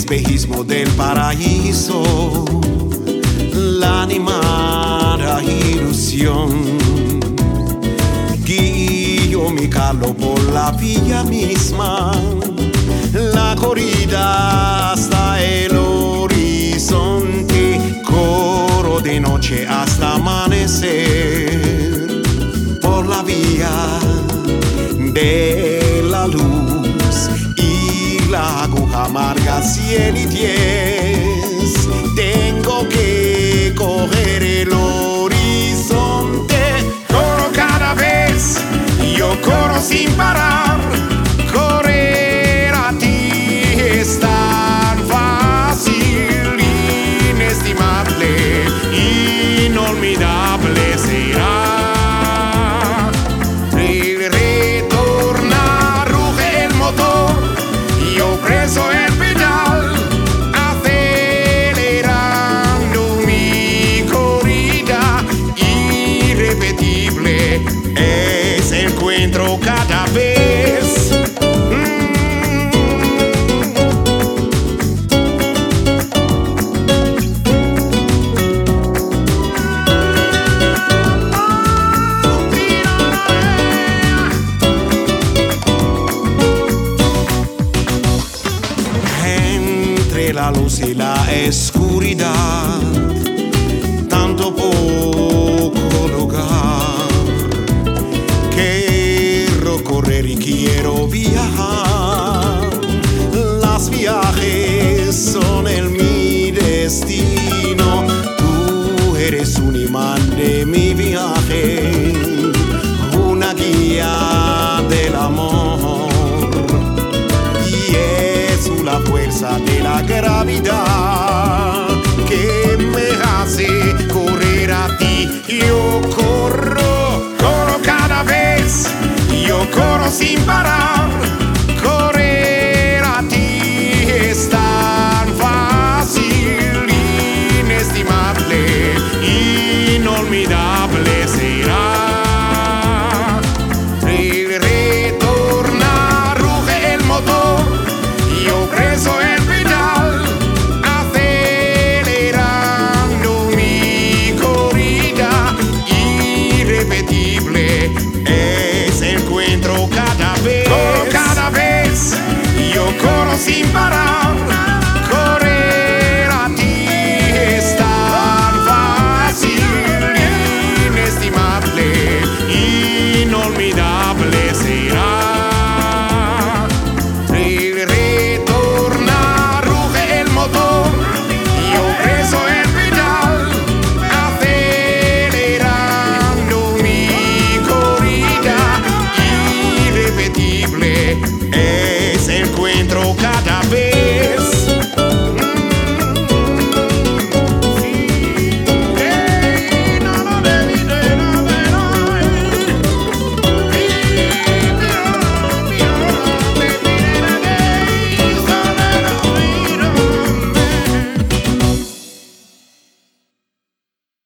espejismo del paraíso, la animada ilusión. Guío mi carro por la vía misma, la corrida hasta el horizonte, corro de noche hasta amanecer, por la vía de la luz y la aguja amarga 100 y 10. Tengo que coger el horizonte, corro cada vez, yo corro sin parar. Correr a ti es tan fácil, inestimable, inolvidable será. Preso el pedal, acelerando mi corrida, irrepetible ese encuentro cada vez. La luz y la oscuridad, tanto poco lugar. Quiero correr y quiero viajar. Los viajes son mi destino. Tú eres un imán de mi viaje, una guía del amor. La fuerza de la gravedad que me hace correr a ti. Yo corro, corro cada vez, yo corro sin parar.